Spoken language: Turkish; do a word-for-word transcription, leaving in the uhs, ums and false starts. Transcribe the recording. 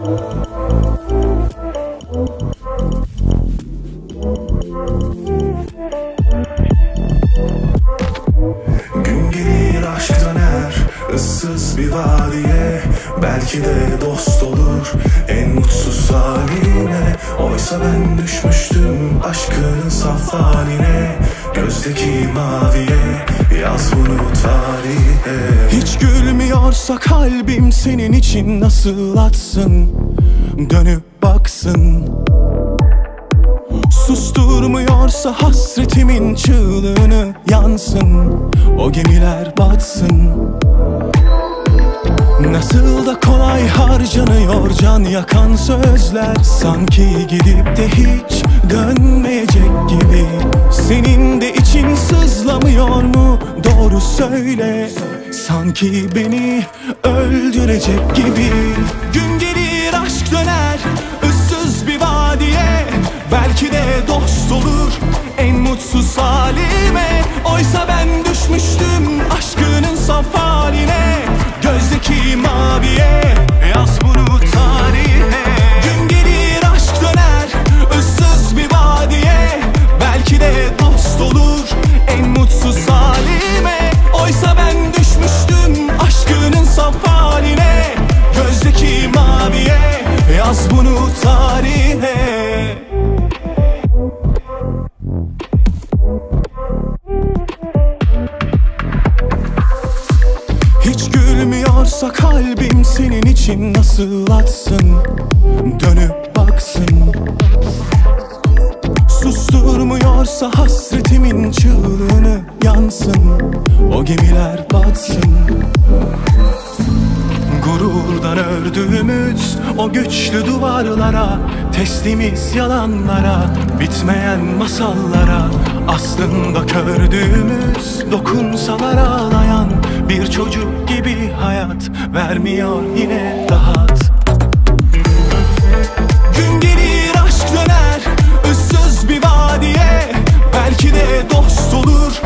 Gün gelir aşk döner ıssız bir vadiye, belki de dost olur en mutsuz haline. Oysa ben düşmüştüm aşkın saf haline, gözdeki maviye, yaz bunu tarihe. Hiç gülmüyorsa kalbim senin için nasıl atsın, dönüp baksın. Susturmuyorsa hasretimin çığlığını yansın, o gemiler batsın. Nasıl da kolay harcanıyor can yakan sözler, sanki gidip de hiç dönmeyecek gibi. Senin de için sızlamıyor mu, doğru söyle, sanki beni öldürecek gibi. Gün gelir aşk döner ıssız bir vadiye, belki de dost olur en mutsuz halime. Oysa ben düşmüştüm aşkının saf haline, gözdeki maviye, yaz bunu tarihe. Gün gelir aşk döner ıssız bir vadiye, belki de dost olur en mutsuz halime. Oysa ben düşmüştüm aşkının saf haline, gözdeki maviye, yaz bunu tarihe. Hiç gülmüyorsa kalbim senin için nasıl atsın, dönüp baksın. Susturmuyorsa hasretimin çığlığını yansın, o gemiler batsın. Gururdan ördüğümüz o güçlü duvarlara, teslimiz yalanlara, bitmeyen masallara. Aslında kördüğümüz dokunsalar ağlayan bir çocuk gibi hayat vermiyor yine rahat. Gün gelir aşk döner ıssız bir vadiye, belki de dost olur